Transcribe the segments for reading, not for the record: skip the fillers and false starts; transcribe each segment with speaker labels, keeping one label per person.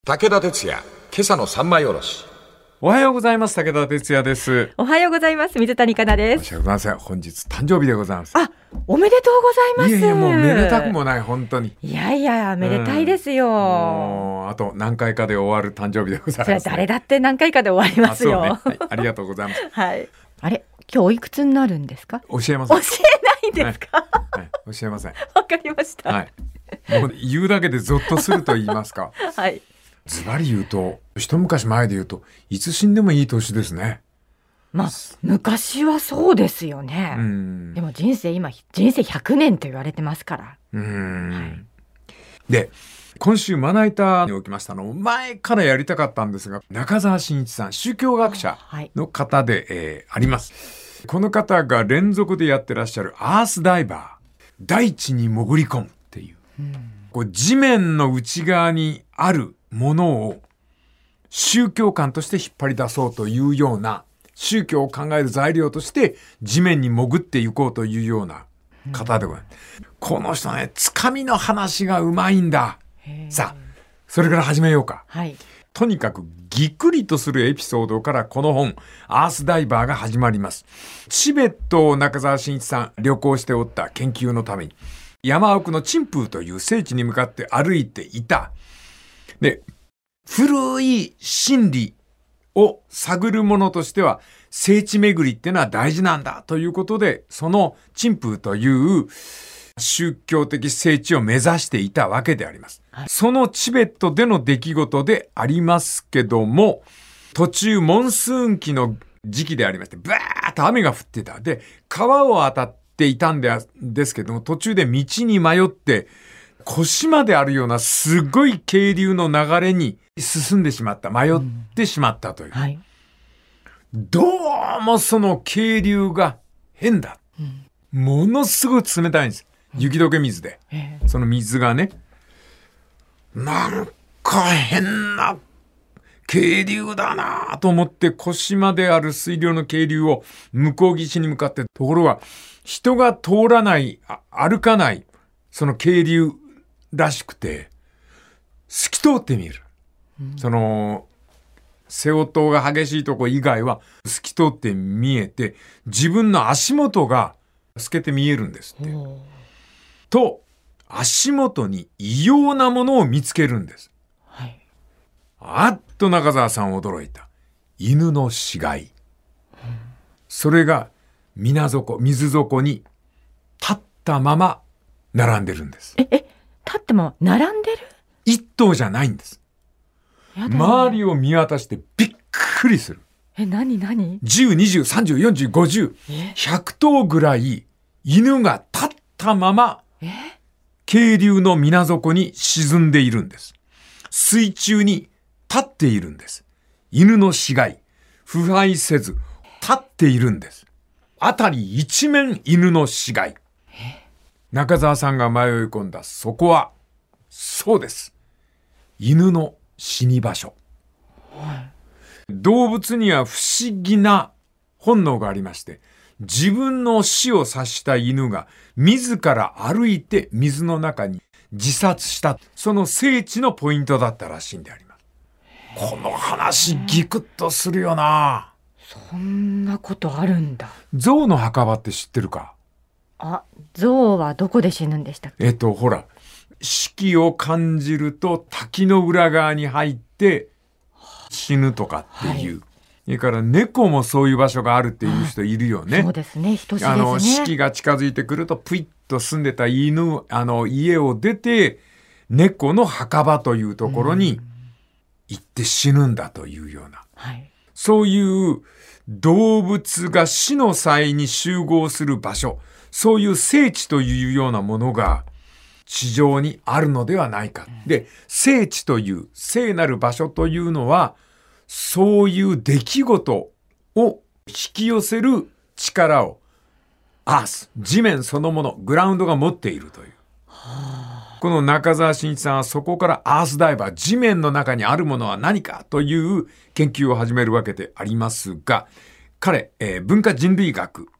Speaker 1: 武田鉄矢、今朝の三枚おろし。
Speaker 2: おはようございます。武田鉄矢です。
Speaker 3: おはようございます。水谷香奈です。
Speaker 2: 申し訳ございません。本日誕生日でございます。
Speaker 3: あ、おめでとうございます。
Speaker 2: いやいや、もうめでたくもない、本当に。
Speaker 3: いやいや、めでたいですよ。
Speaker 2: もうあと何回かで終わる誕生日でございます、
Speaker 3: それは誰だって何回かで終わりますよ。
Speaker 2: はい、ありがとうございます。
Speaker 3: はい。あれ、今日おいくつになるんですか？
Speaker 2: 教えません。
Speaker 3: 教えないんですか？
Speaker 2: はい、教えません。
Speaker 3: わかりました。
Speaker 2: はい。もう言うだけでゾッとすると言いますか。
Speaker 3: はい。
Speaker 2: ズバリ言うと、一昔前で言うと、いつ死んでもいい年ですね。
Speaker 3: まあ、昔はそうですよね。でも人生100年と言われてますから。はい、
Speaker 2: で、今週まな板におきましたのを前からやりたかったんですが、中澤真一さん、宗教学者の方で、あります。この方が連続でやってらっしゃるアースダイバー、大地に潜り込むっていう、こう地面の内側にあるものを宗教観として引っ張り出そうというような、宗教を考える材料として地面に潜っていこうというような方でございます。この人ね、つかみの話がうまいんだ。さあ、それから始めようか。
Speaker 3: はい。
Speaker 2: とにかくぎっくりとするエピソードからこの本、アースダイバーが始まります。チベットを中澤真一さん旅行しておった研究のために、山奥のチンプーという聖地に向かって歩いていた。で、古い真理を探るものとしては、聖地巡りってのは大事なんだということで、そのチンプーという宗教的聖地を目指していたわけであります。はい、そのチベットでの出来事でありますけども、途中モンスーン期の時期でありまして、バーッと雨が降ってた。で、川を渡っていたんですけども、途中で道に迷って、腰まであるようなすごい渓流の流れに進んでしまった。迷ってしまったという。はい、どうもその渓流が変だ。ものすごい冷たいんです。雪解け水で。その水がね。なんか変な渓流だなと思って腰まである水量の渓流を向こう岸に向かって、ところが人が通らない、歩かない、その渓流らしくて、透き通って見える。その、瀬尾灯が激しいとこ以外は透き通って見えて、自分の足元が透けて見えるんですって。と、足元に異様なものを見つけるんです。はい、あっと中澤さん驚いた。犬の死骸。それが水底に立ったまま並んでるんです。
Speaker 3: 立っても並んでる？
Speaker 2: 一頭じゃないんです。周りを見渡してびっくりする。
Speaker 3: 何
Speaker 2: ?10、20、30、40、50、100頭ぐらい犬が立ったまま渓流の水底に沈んでいるんです。水中に立っているんです。犬の死骸、腐敗せず立っているんです。辺り一面犬の死骸。中澤さんが迷い込んだそこは、そうです。犬の死に場所。動物には不思議な本能がありまして、自分の死を察した犬が自ら歩いて水の中に自殺した。その聖地のポイントだったらしいんであります。この話ギクッとするよな。
Speaker 3: そんなことあるんだ。
Speaker 2: 象の墓場って知ってるか？
Speaker 3: 象はどこで死ぬんでしたっけ？
Speaker 2: ほら、死期を感じると滝の裏側に入って死ぬとかっていう。それから猫もそういう場所があるっていう人いるよね。
Speaker 3: そうですね。等しいですね。
Speaker 2: 死期が近づいてくるとプイッと住んでた家を出て猫の墓場というところに行って死ぬんだというような。そういう動物が死の際に集合する場所、そういう聖地というようなものが地上にあるのではないか。で、聖地という聖なる場所というのは、そういう出来事を引き寄せる力をアース、地面そのもの、グラウンドが持っているという。この中澤真一さんはそこからアースダイバー、地面の中にあるものは何かという研究を始めるわけでありますが、彼、文化人類学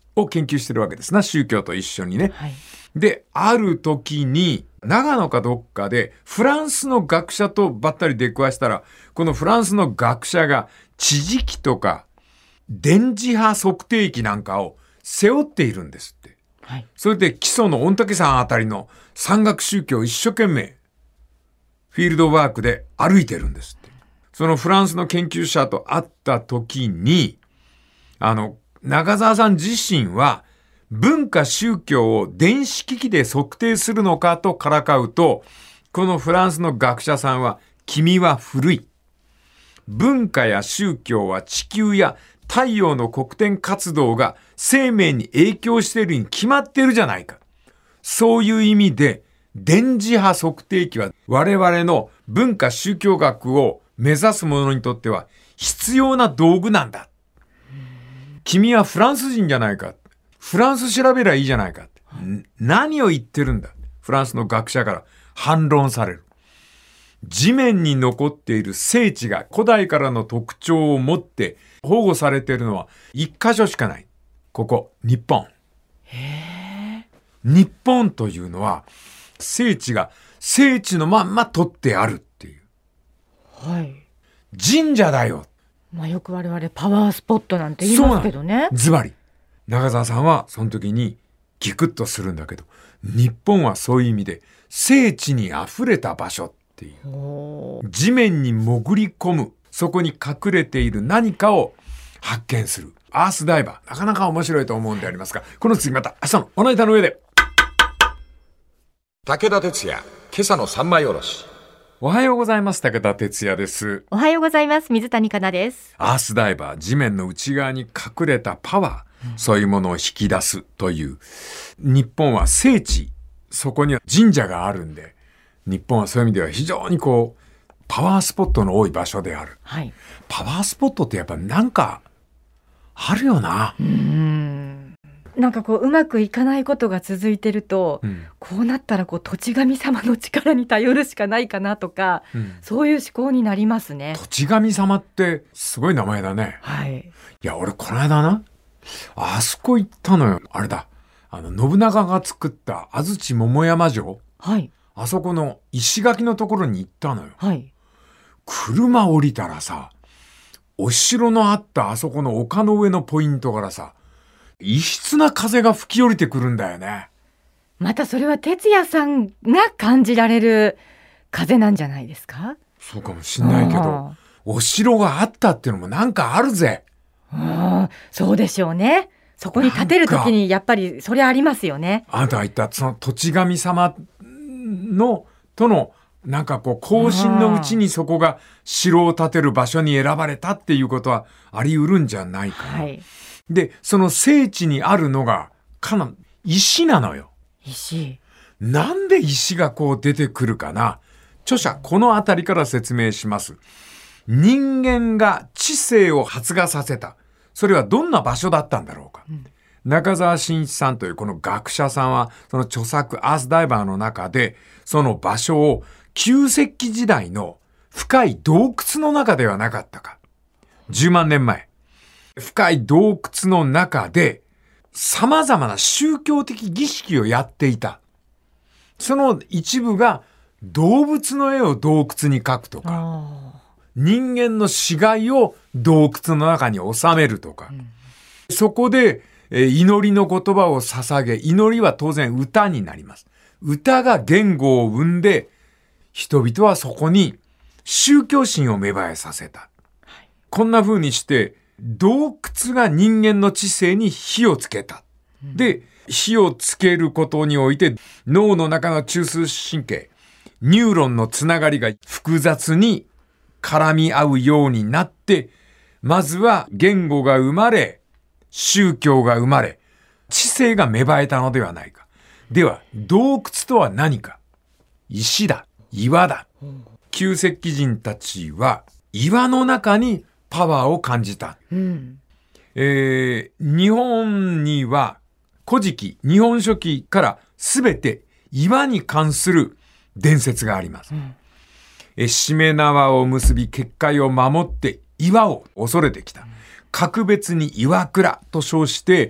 Speaker 2: を研究してるわけですな、宗教と一緒にね。
Speaker 3: はい、
Speaker 2: で、ある時に、長野かどっかで、フランスの学者とばったり出くわしたら、このフランスの学者が、地磁気とか、電磁波測定器なんかを背負っているんですって。
Speaker 3: はい、
Speaker 2: それで基礎の御嶽山あたりの山岳宗教を一生懸命、フィールドワークで歩いてるんですって。そのフランスの研究者と会った時に、中澤さん自身は、文化宗教を電子機器で測定するのかとからかうと、このフランスの学者さんは、君は古い。文化や宗教は地球や太陽の黒点活動が生命に影響しているに決まっているじゃないか。そういう意味で、電磁波測定器は我々の文化宗教学を目指す者にとっては必要な道具なんだ。君はフランス人じゃないか。フランス調べりゃいいじゃないか。何を言ってるんだ。フランスの学者から反論される。地面に残っている聖地が古代からの特徴を持って保護されているのは一箇所しかない。ここ、日本。日本というのは聖地が聖地のまんま取ってあるっていう。
Speaker 3: はい。
Speaker 2: 神社だよ。
Speaker 3: まあよく我々パワースポットなんて言いますけどね。
Speaker 2: ズバリ。中澤さんはその時にギクッとするんだけど、日本はそういう意味で聖地に溢れた場所っていう。地面に潜り込む、そこに隠れている何かを発見する。アースダイバー。なかなか面白いと思うんでありますが、この次また明日のおな板の上で。
Speaker 1: 武田鉄矢、今朝の三枚おろし。
Speaker 2: おはようございます。武田鉄矢です。
Speaker 3: おはようございます。水谷香奈です。
Speaker 2: アースダイバー、地面の内側に隠れたパワー、そういうものを引き出すという。日本は聖地、そこには神社があるんで、日本はそういう意味では非常にパワースポットの多い場所である。
Speaker 3: はい。
Speaker 2: パワースポットってやっぱなんか、あるよな。
Speaker 3: なんかうまくいかないことが続いてると、こうなったら土地神様の力に頼るしかないかなとか、そういう思考になりますね。
Speaker 2: 土地神様ってすごい名前だね。
Speaker 3: はい。
Speaker 2: いや、俺この間な、あそこ行ったのよ。あれだ。信長が作った安土桃山城。
Speaker 3: はい。
Speaker 2: あそこの石垣のところに行ったのよ。
Speaker 3: はい。
Speaker 2: 車降りたらさ、お城のあったあそこの丘の上のポイントからさ、異質な風が吹き降りてくるんだよね。
Speaker 3: またそれは哲也さんが感じられる風なんじゃないですか？
Speaker 2: そうかもしんないけど、お城があったっていうのもなんかあるぜ。
Speaker 3: そうでしょうね。そこに建てるときにやっぱりそれありますよね。
Speaker 2: あなたが言ったその土地神様とのなんか交信のうちにそこが城を建てる場所に選ばれたっていうことはあり得るんじゃないかな。はい。で、その聖地にあるのが石なのよ。
Speaker 3: 石。
Speaker 2: なんで石が出てくるかな。著者、このあたりから説明します。人間が知性を発芽させた。それはどんな場所だったんだろうか。中澤真一さんというこの学者さんは、その著作アースダイバーの中で、その場所を旧石器時代の深い洞窟の中ではなかったか。10万年前。深い洞窟の中で様々な宗教的儀式をやっていた。その一部が動物の絵を洞窟に描くとか、人間の死骸を洞窟の中に収めるとか、そこで祈りの言葉を捧げ、祈りは当然歌になります。歌が言語を生んで、人々はそこに宗教心を芽生えさせた。こんな風にして、洞窟が人間の知性に火をつけた。で、火をつけることにおいて脳の中の中枢神経、ニューロンのつながりが複雑に絡み合うようになって、まずは言語が生まれ、宗教が生まれ、知性が芽生えたのではないか。では、洞窟とは何か。石だ。岩だ。旧石器人たちは岩の中にパワーを感じた。日本には古事記、日本書紀からすべて岩に関する伝説があります。しめ縄を結び結界を守って岩を恐れてきた。格別に岩倉と称して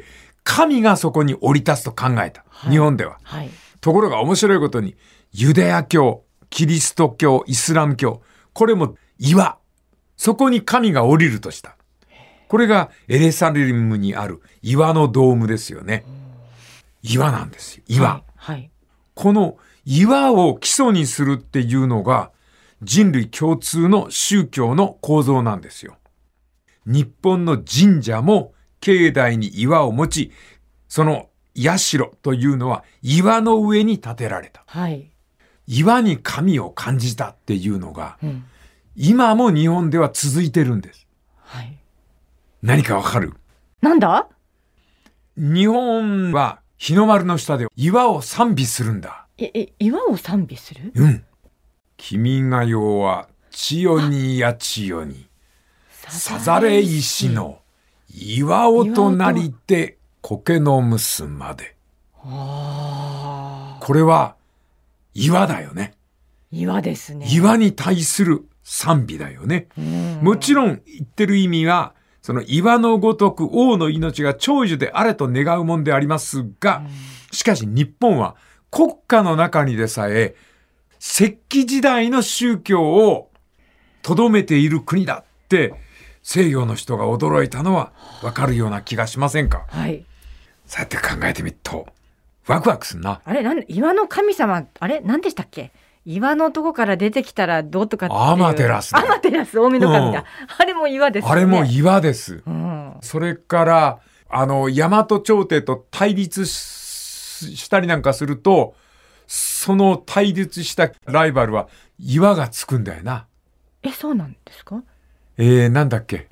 Speaker 2: 神がそこに降り立つと考えた。日本では。ところが面白いことに、ユダヤ教、キリスト教、イスラム教、これも岩。そこに神が降りるとした。これがエルサレムにある岩のドームですよね。岩なんですよ。岩。この岩を基礎にするっていうのが人類共通の宗教の構造なんですよ。日本の神社も境内に岩を持ち、その社というのは岩の上に建てられた。岩に神を感じたっていうのが、今も日本では続いてるんです。何かわかる？
Speaker 3: なんだ？
Speaker 2: 日本は日の丸の下で岩を賛美するんだ。
Speaker 3: 岩を賛美する？
Speaker 2: 君が代は千代にや千代に、さざれ石の岩をとなりて苔の結まで。これは岩だよね。
Speaker 3: 岩ですね。
Speaker 2: 岩に対する賛美だよね。もちろん言ってる意味は、その岩のごとく王の命が長寿であれと願うもんでありますが、しかし日本は国家の中にでさえ石器時代の宗教を留めている国だって西洋の人が驚いたのはわかるような気がしませんか？そうやって考えてみるとワクワクすんな。
Speaker 3: 岩の神様、何でしたっけ？岩のとこから出てきたらどうとかっていう。
Speaker 2: アマテラス、
Speaker 3: 大神だ。あれも岩ですよね。
Speaker 2: あれも岩です。それから大和朝廷と対立したりなんかすると、その対立したライバルは岩がつくんだよな。
Speaker 3: そうなんですか？
Speaker 2: なんだっけ。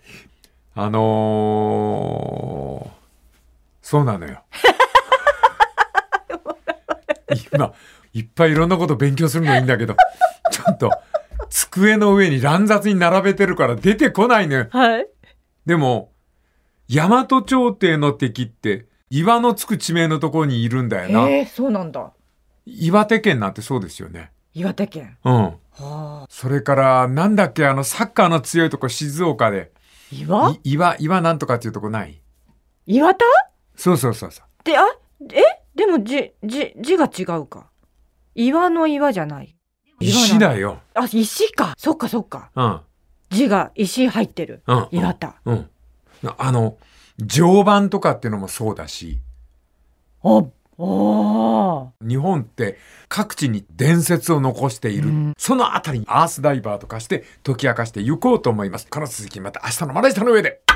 Speaker 2: そうなのよ。今いっぱいいろんなこと勉強するのいいんだけど、ちょっと机の上に乱雑に並べてるから出てこないのよ。でも大和朝廷の敵って岩のつく地名のところにいるんだよな。
Speaker 3: そうなんだ。
Speaker 2: 岩手県なんてそうですよね。
Speaker 3: 岩手県。
Speaker 2: それからなんだっけ、サッカーの強いとこ静岡で岩なんとかっていうとこない？
Speaker 3: 岩田？そう。
Speaker 2: で、
Speaker 3: でも字が違うか。岩の岩じゃない。
Speaker 2: 石だよ。
Speaker 3: 石か。そっか。字が石入ってる。岩田。
Speaker 2: 常磐とかっていうのもそうだし。日本って各地に伝説を残している。そのあたりにアースダイバーとかして解き明かしていこうと思います。この続きまた明日のまな板の上で。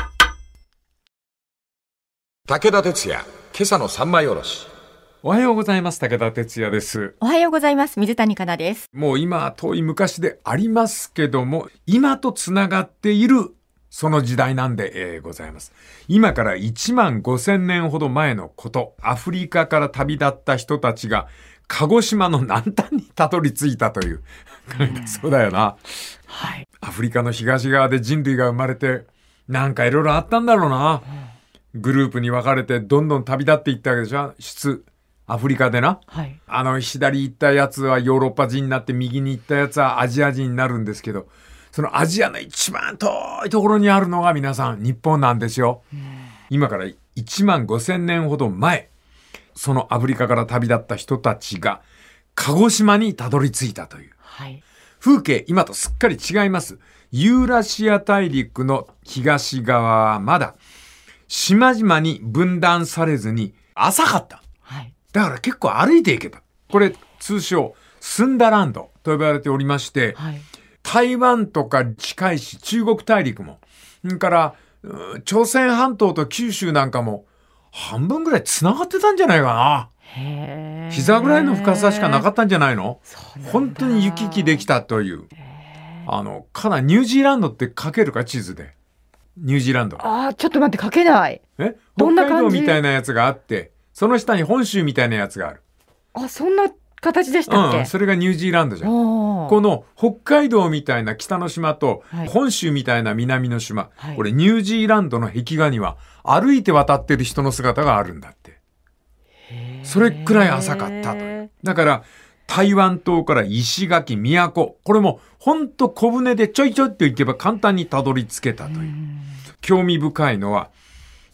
Speaker 1: 武田鉄矢、今朝の三枚おろし。
Speaker 2: おはようございます。武田鉄矢です。
Speaker 3: おはようございます。水谷香奈です。
Speaker 2: もう今遠い昔でありますけども、今とつながっているその時代なんで、ございます。今から15,000年ほど前のこと、アフリカから旅立った人たちが鹿児島の南端にたどり着いたという。そうだよな。アフリカの東側で人類が生まれて、なんかいろいろあったんだろうな。グループに分かれてどんどん旅立っていったわけでしょ。アフリカでな、左行ったやつはヨーロッパ人になって、右に行ったやつはアジア人になるんですけど、そのアジアの一番遠いところにあるのが皆さん日本なんですよ。今から15,000年ほど前、そのアフリカから旅立った人たちが鹿児島にたどり着いたという、風景今とすっかり違います。ユーラシア大陸の東側はまだ島々に分断されずに浅かった。だから結構歩いていけた。これ通称スンダランドと呼ばれておりまして、台湾とか近いし、中国大陸も、それから朝鮮半島と九州なんかも半分ぐらい繋がってたんじゃないかな。膝ぐらいの深さしかなかったんじゃないの？本当に行き来できたという。かなりニュージーランドって書けるか、地図で。ニュージーランド。
Speaker 3: ちょっと待って、書けない。
Speaker 2: 北海道みたいなやつがあって、その下に本州みたいなやつがある。
Speaker 3: そんな形でしたっけ？
Speaker 2: それがニュージーランドじゃん。この北海道みたいな北の島と、本州みたいな南の島、これニュージーランドの壁画には歩いて渡ってる人の姿があるんだって。それくらい浅かったと。だから台湾島から石垣、宮古、これもほんと小船でちょいちょいって行けば簡単にたどり着けたという。興味深いのは、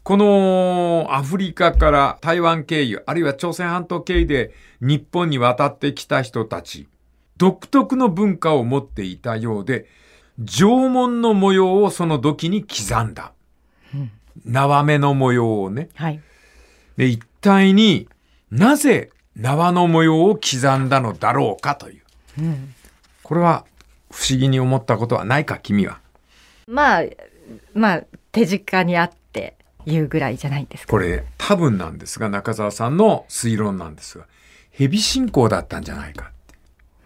Speaker 2: このアフリカから台湾経由、あるいは朝鮮半島経由で日本に渡ってきた人たち、独特の文化を持っていたようで、縄文の模様をその土器に刻んだ。縄目の模様をね。
Speaker 3: はい。
Speaker 2: で、一体になぜ縄の模様を刻んだのだろうかという。これは不思議に思ったことはないか、君は。
Speaker 3: まあ、手近にあって言うぐらいじゃないですか。
Speaker 2: これ多分なんですが、中澤さんの推論なんですが、蛇信仰だったんじゃないかって。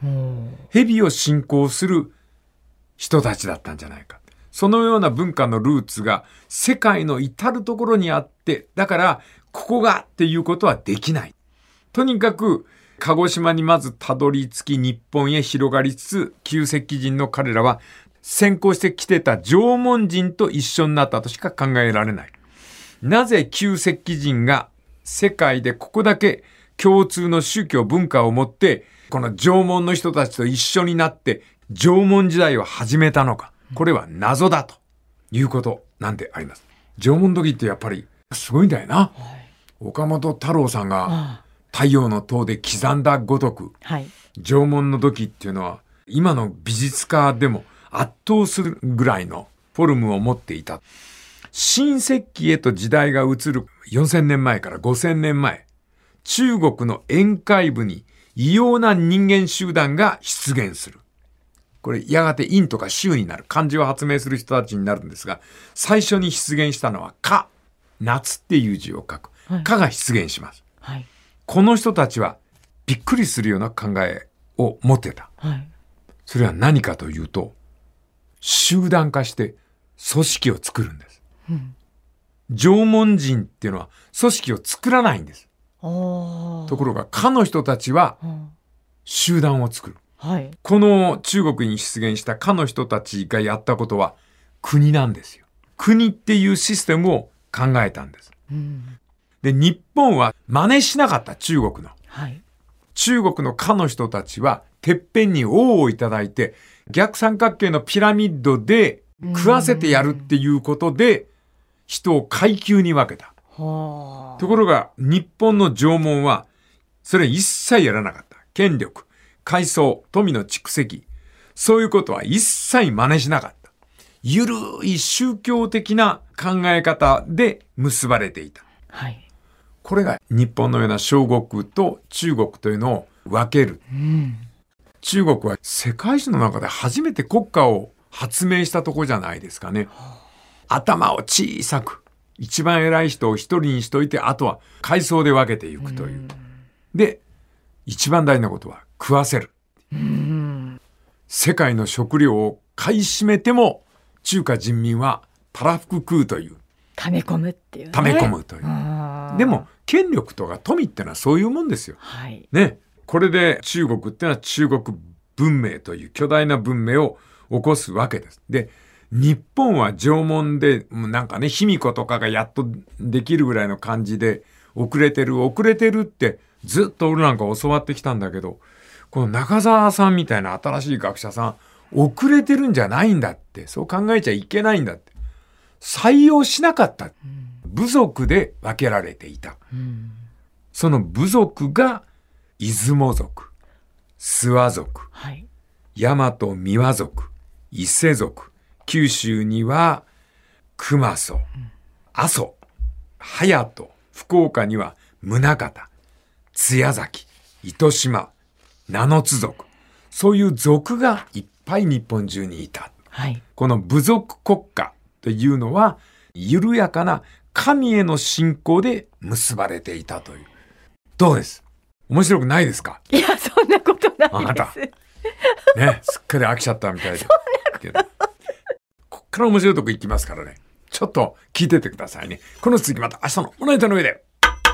Speaker 2: 蛇を信仰する人たちだったんじゃないか。そのような文化のルーツが世界の至るところにあって、だからここがっていうことはできない。とにかく鹿児島にまずたどり着き日本へ広がりつつ、旧石器人の彼らは先行してきてた縄文人と一緒になったとしか考えられない。なぜ旧石器人が世界でここだけ共通の宗教文化を持って、この縄文の人たちと一緒になって縄文時代を始めたのか。これは謎だということなんであります。縄文土器ってやっぱりすごいんだよな。岡本太郎さんが太陽の塔で刻んだごとく、縄文の土器っていうのは今の美術家でも圧倒するぐらいのフォルムを持っていた。新石器へと時代が移る4000年前から5000年前、中国の沿海部に異様な人間集団が出現する。これやがて陰とか州になる、漢字を発明する人たちになるんですが、最初に出現したのは夏、夏っていう字を書く。夏が出現します。この人たちはびっくりするような考えを持ってた。それは何かというと、集団化して組織を作るんです。縄文人っていうのは組織を作らないんです。ところが夏の人たちは集団を作る。この中国に出現した夏の人たちがやったことは国なんですよ。国っていうシステムを考えたんです。で、日本は真似しなかった、中国の。中国の夏の人たちはてっぺんに王をいただいて逆三角形のピラミッドで食わせてやるっていうことで人を階級に分けた。ところが日本の縄文はそれ一切やらなかった。権力、階層、富の蓄積、そういうことは一切真似しなかった。ゆるい宗教的な考え方で結ばれていた。これが日本のような小国と中国というのを分ける。中国は世界史の中で初めて国家を発明したとこじゃないですかね。頭を小さく、一番偉い人を一人にしといて、あとは階層で分けていくという。で、一番大事なことは食わせる。世界の食料を買い占めても中華人民はたらふく食うという。
Speaker 3: 溜め込むっていうね。
Speaker 2: 溜め込むという。でも権力とか富ってのはそういうもんですよ。ね。これで中国ってのは中国文明という巨大な文明を起こすわけです。で、日本は縄文でなんかね、卑弥呼とかがやっとできるぐらいの感じで遅れてるってずっと俺なんか教わってきたんだけど、この中澤さんみたいな新しい学者さん、遅れてるんじゃないんだって、そう考えちゃいけないんだって。採用しなかった。部族で分けられていた。その部族が出雲族、諏訪族、大和三輪族、伊勢族、九州には熊祖、阿蘇、隼人、福岡には宗像、津屋崎、糸島、名の津族、そういう族がいっぱい日本中にいた。この部族国家というのは緩やかな神への信仰で結ばれていたという。どうです？面白くないですか？
Speaker 3: いや、そんなことないです。
Speaker 2: あなたね、すっかり飽きちゃったみたいで。そんなことこっから面白いとこ行きますからね。ちょっと聞いててくださいね。この続きまた明日のおナイトの上で。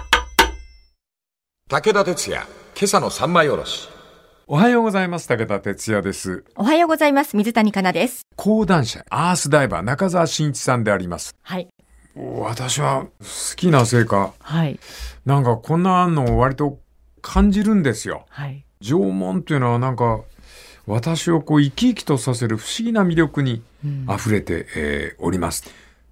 Speaker 1: 武田鉄矢、今朝の三枚おろし。
Speaker 2: おはようございます。武田鉄矢です。
Speaker 3: おはようございます。水谷香奈です。
Speaker 2: 講談社アースダイバー中澤真一さんであります。私は好きなせいか、なんかこんなのを割と感じるんですよ。縄文っていうのはなんか私をこう生き生きとさせる不思議な魅力に溢れて、おります。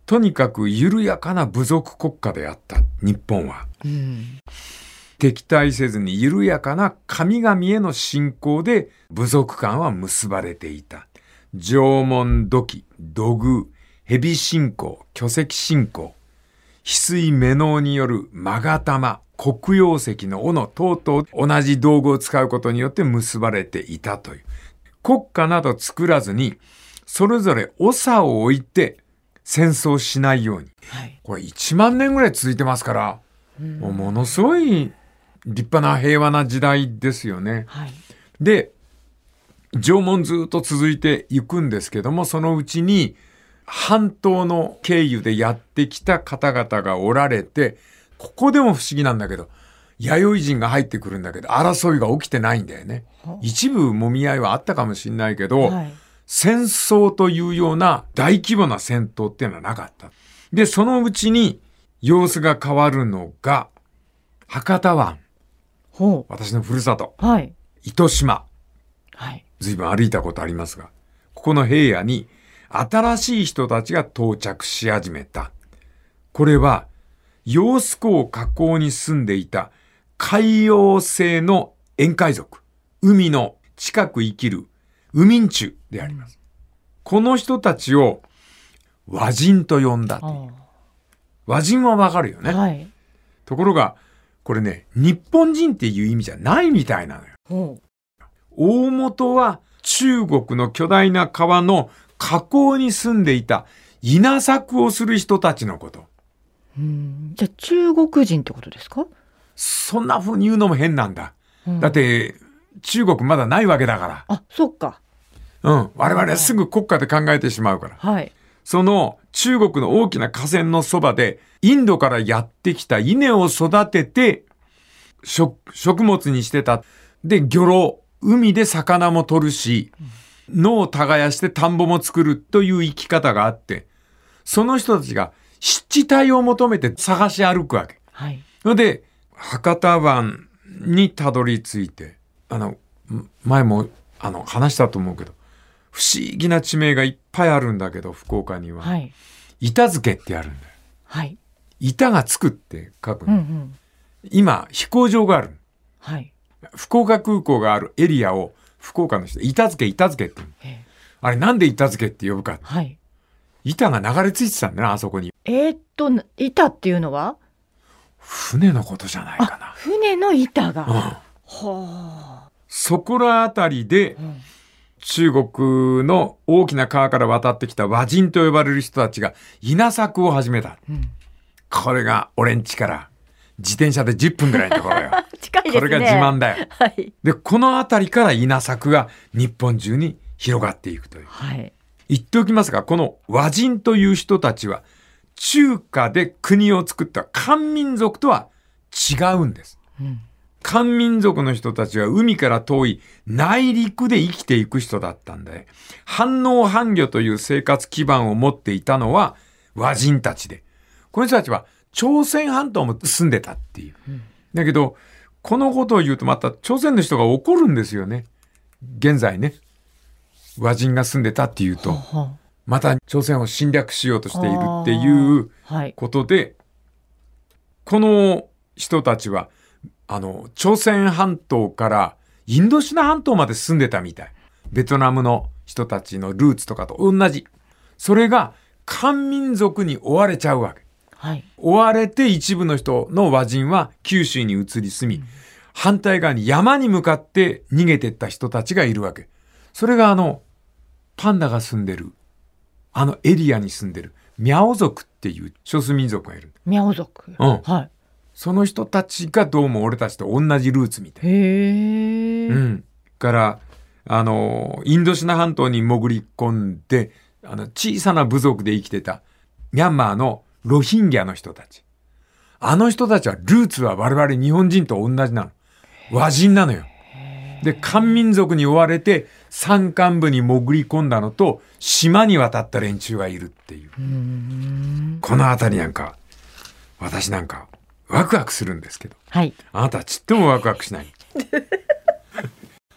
Speaker 2: とにかく緩やかな部族国家であった日本は、敵対せずに緩やかな神々への信仰で部族間は結ばれていた。縄文土器、土偶、蛇信仰、巨石信仰、翡翠目能による勾玉、黒曜石の斧等々同じ道具を使うことによって結ばれていたという。国家など作らずに、それぞれ長を置いて戦争しないように。これ1万年ぐらい続いてますから、ものすごい立派な平和な時代ですよね。で、縄文ずっと続いていくんですけども、そのうちに半島の経由でやってきた方々がおられて、ここでも不思議なんだけど、弥生人が入ってくるんだけど、争いが起きてないんだよね。一部揉み合いはあったかもしれないけど、戦争というような大規模な戦闘っていうのはなかった。で、そのうちに様子が変わるのが、博多湾。私のふるさと。糸島。随分歩いたことありますが、ここの平野に新しい人たちが到着し始めた。これは、揚子江河口に住んでいた海洋性の沿海族、海の近く生きるウミンチュであります。この人たちを和人と呼んだという。和人はわかるよね。ところが、これね、日本人っていう意味じゃないみたいなのよ。大元は中国の巨大な川の河口に住んでいた稲作をする人たちのこと。
Speaker 3: じゃあ中国人ってことですか？
Speaker 2: そんな風に言うのも変なんだ。だって中国まだないわけだから。
Speaker 3: そっか。
Speaker 2: 我々はすぐ国家で考えてしまうから。その中国の大きな河川のそばでインドからやってきた稲を育てて食物にしてた。で、漁労。海で魚も取るし、野を耕して田んぼも作るという生き方があって、その人たちが湿地帯を求めて探し歩くわけ。で、博多湾にたどり着いて、前も話したと思うけど、不思議な地名がいっぱいあるんだけど、福岡には。板付ってあるんだよ。板がつくって書くの。今、飛行場がある。福岡空港があるエリアを福岡の人板付って言う。あれなんで板付って呼ぶか、板が流れ着いてたんだな、あそこに。
Speaker 3: 板っていうのは
Speaker 2: 船のことじゃないかな。
Speaker 3: 船の板が、
Speaker 2: そこらあたりで、中国の大きな川から渡ってきた和人と呼ばれる人たちが稲作を始めた、これが俺ん家から自転車で10分ぐらいのところよ。
Speaker 3: 近いですね。
Speaker 2: これが自慢だよ。で、この辺りから稲作が日本中に広がっていくという。言っておきますが、この和人という人たちは中華で国を作った漢民族とは違うんです。漢民族の人たちは海から遠い内陸で生きていく人だったんで、半農半漁という生活基盤を持っていたのは和人たちで、この人たちは朝鮮半島も住んでたっていう。だけど、このことを言うとまた朝鮮の人が怒るんですよね。現在ね。和人が住んでたっていうと、また朝鮮を侵略しようとしているっていうことで、この人たちは、朝鮮半島からインドシナ半島まで住んでたみたい。ベトナムの人たちのルーツとかと同じ。それが漢民族に追われちゃうわけ。追われて一部の人の和人は九州に移り住み、反対側に山に向かって逃げてった人たちがいるわけ。それがパンダが住んでる、エリアに住んでる、ミャオ族っていう少数民族がいる。
Speaker 3: ミャオ族。
Speaker 2: その人たちがどうも俺たちと同じルーツみたい。から、インドシナ半島に潜り込んで、小さな部族で生きてたミャンマーのロヒンギャの人たち。あの人たちはルーツは我々日本人と同じなの。和人なのよ。で、漢民族に追われて山間部に潜り込んだのと島に渡った連中がいるっていう。このあたりなんか、私なんかワクワクするんですけど。あなたはちっともワクワクしない。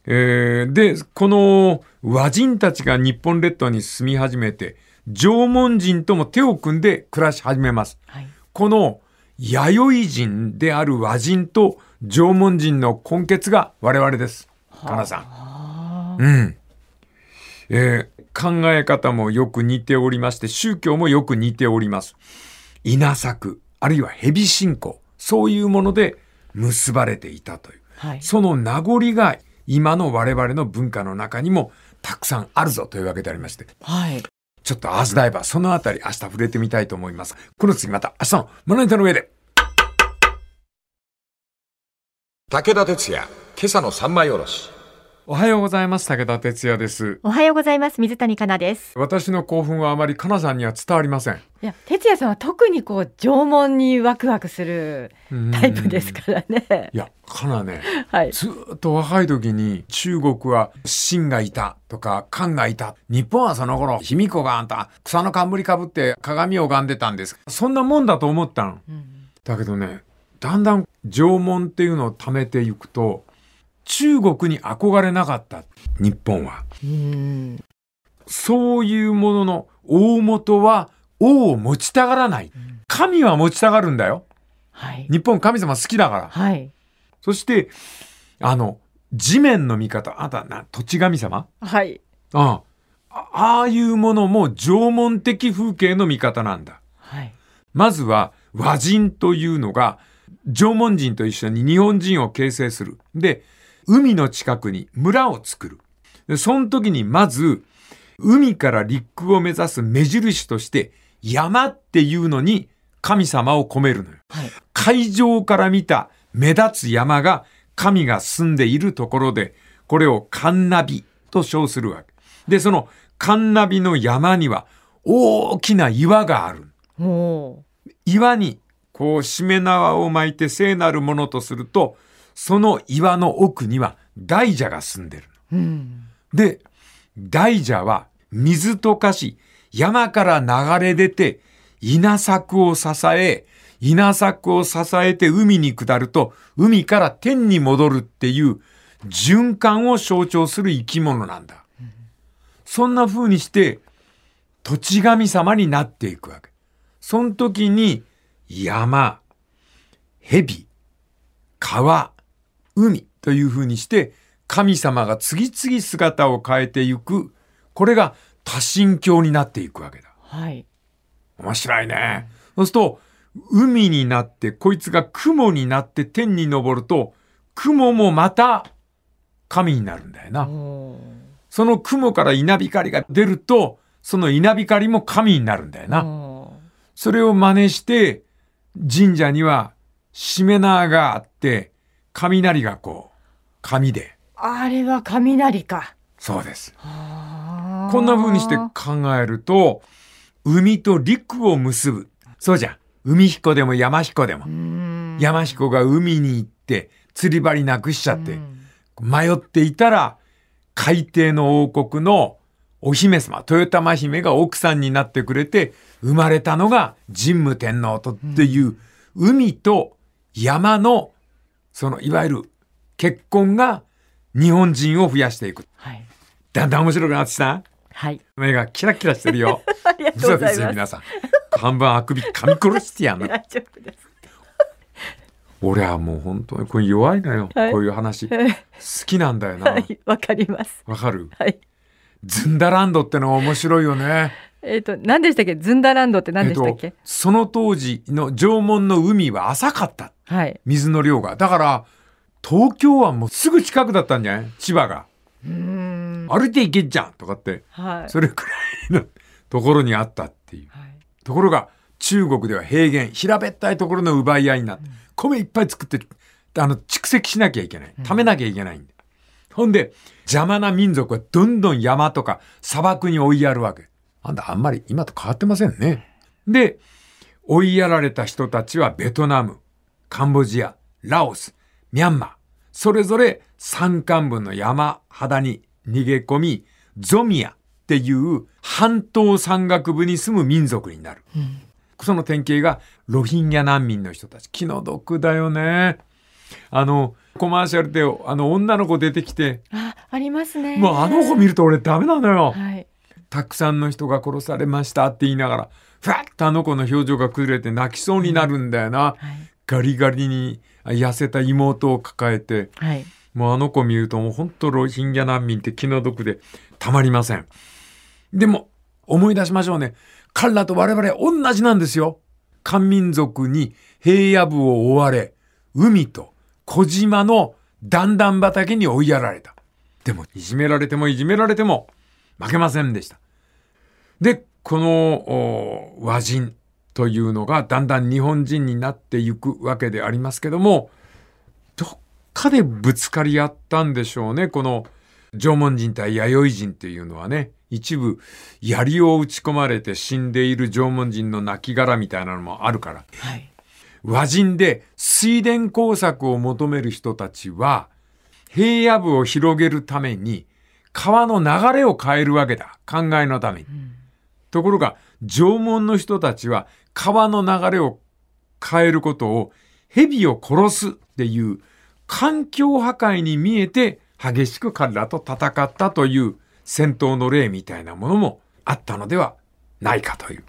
Speaker 2: で、この和人たちが日本列島に住み始めて、縄文人とも手を組んで暮らし始めます。はい、この弥生人である和人と縄文人の根血が我々です。かなさん。考え方もよく似ておりまして、宗教もよく似ております。稲作、あるいは蛇信仰、そういうもので結ばれていたという。はい、その名残が今の我々の文化の中にもたくさんあるぞというわけでありまして。はい、ちょっとアースダイバー、そのあたり明日触れてみたいと思います。この次また明日のまな板の上で。
Speaker 1: 武田鉄矢、今朝の三枚おろし。
Speaker 2: おはようございます。武田鉄矢です。
Speaker 3: おはようございます。水谷香奈です。
Speaker 2: 私の興奮はあまり香奈さんには伝わりません。い
Speaker 3: や、鉄矢さんは特にこう縄文にワクワクするタイプですからね。
Speaker 2: いや、香奈ね、はい、ずっと若い時に中国は秦がいたとか漢がいた。日本はその頃卑弥呼があんた草の冠かぶって鏡を拝んでたんです。そんなもんだと思ったの。だけどね、だんだん縄文っていうのを貯めていくと、中国に憧れなかった日本は。そういうものの大元は王を持ちたがらない。神は持ちたがるんだよ。はい、日本神様好きだから。はい、そして地面の味方、あんた土地神様。はい。ああいうものも縄文的風景の味方なんだ。はい、まずは和人というのが縄文人と一緒に日本人を形成する。で、海の近くに村を作る。で、その時にまず、海から陸を目指す目印として、山っていうのに神様を込めるのよ。はい、海上から見た目立つ山が神が住んでいるところで、これをカンナビと称するわけ。で、そのカンナビの山には大きな岩がある。岩にこうしめ縄を巻いて聖なるものとすると、その岩の奥には大蛇が住んでる。で、大蛇は水と化し、山から流れ出て稲作を支えて海に下ると、海から天に戻るっていう循環を象徴する生き物なんだ。そんな風にして土地神様になっていくわけ。その時に山、蛇、川、海という風にして神様が次々姿を変えていく。これが多神教になっていくわけだ。はい。面白いね。そうすると海になってこいつが雲になって天に昇ると、雲もまた神になるんだよな。その雲から稲光が出ると、その稲光も神になるんだよな。それを真似して神社にはしめ縄があって、雷がこう紙で。
Speaker 3: あれは雷か。
Speaker 2: そうです。こんな風にして考えると、海と陸を結ぶ。そうじゃん。海彦でも山彦でも。山彦が海に行って釣り針なくしちゃって迷っていたら、海底の王国のお姫様、豊玉姫が奥さんになってくれて生まれたのが神武天皇とっていう、海と山のそのいわゆる結婚が日本人を増やしていく。はい、だんだん面白くなってきた。はい。目がキラキラしてるよ。
Speaker 3: ありがとうございます。
Speaker 2: そうですよ、皆さん。看板あくび噛み殺してやんの。大丈夫です。俺はもう本当にこれ弱いのよ、はい、こういう話、好きなんだよな。はい、
Speaker 3: わかります。
Speaker 2: わかる。はい。ズンダランドってのが面白いよね。
Speaker 3: 何でしたっけ？ズンダランドって何でしたっけ？
Speaker 2: その当時の縄文の海は浅かった。はい。水の量が。だから、東京湾もすぐ近くだったんじゃない？千葉が。歩いて行けんじゃんとかって、はい。それくらいのところにあったっていう。はい。ところが、中国では平原、平べったいところの奪い合いになって、米いっぱい作って、蓄積しなきゃいけない。貯めなきゃいけないんで。ほんで、邪魔な民族はどんどん山とか砂漠に追いやるわけ。あんまり今と変わってませんね。で、追いやられた人たちはベトナム、カンボジア、ラオス、ミャンマー、それぞれ山間部の山肌に逃げ込み、ゾミアっていう半島山岳部に住む民族になる。その典型がロヒンギャ難民の人たち。気の毒だよね。 コマーシャルで女の子出てきて、
Speaker 3: ありますね。
Speaker 2: もうあの子見ると俺ダメなのよ。
Speaker 3: はい、
Speaker 2: たくさんの人が殺されましたって言いながら、ふわっとあの子の表情が崩れて泣きそうになるんだよな。ガリガリに痩せた妹を抱えて、もうあの子見るともう本当ロヒンギャ難民って気の毒でたまりません。でも思い出しましょうね。彼らと我々同じなんですよ。漢民族に平野部を追われ、海と小島の段々畑に追いやられた。でもいじめられてもいじめられても負けませんでした。で、この和人というのがだんだん日本人になっていくわけでありますけども、どっかでぶつかり合ったんでしょうね。この縄文人対弥生人っていうのはね、一部槍を打ち込まれて死んでいる縄文人の亡骸みたいなのもあるから、和人で水田工作を求める人たちは平野部を広げるために川の流れを変えるわけだ。考えのために。ところが縄文の人たちは川の流れを変えることを蛇を殺すっていう環境破壊に見えて激しく彼らと戦ったという戦闘の例みたいなものもあったのではないかという。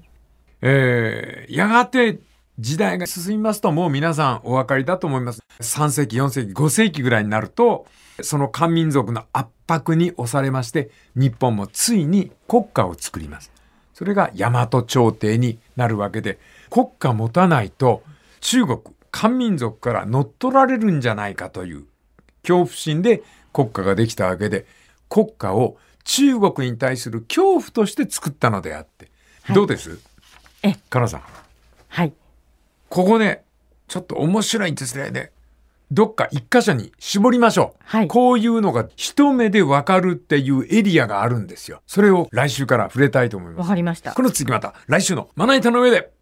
Speaker 2: やがて時代が進みますともう皆さんお分かりだと思います。3世紀、4世紀、5世紀ぐらいになるとその漢民族の圧迫に押されまして日本もついに国家を作ります。それが大和朝廷になるわけで、国家持たないと中国、漢民族から乗っ取られるんじゃないかという恐怖心で国家ができたわけで、国家を中国に対する恐怖として作ったのであって、どうです？かなさん。ここね、ちょっと面白いんですね。どっか一箇所に絞りましょう。こういうのが一目でわかるっていうエリアがあるんですよ。それを来週から触れたいと思います。
Speaker 3: わかりました。
Speaker 2: この次また来週のまな板の上で。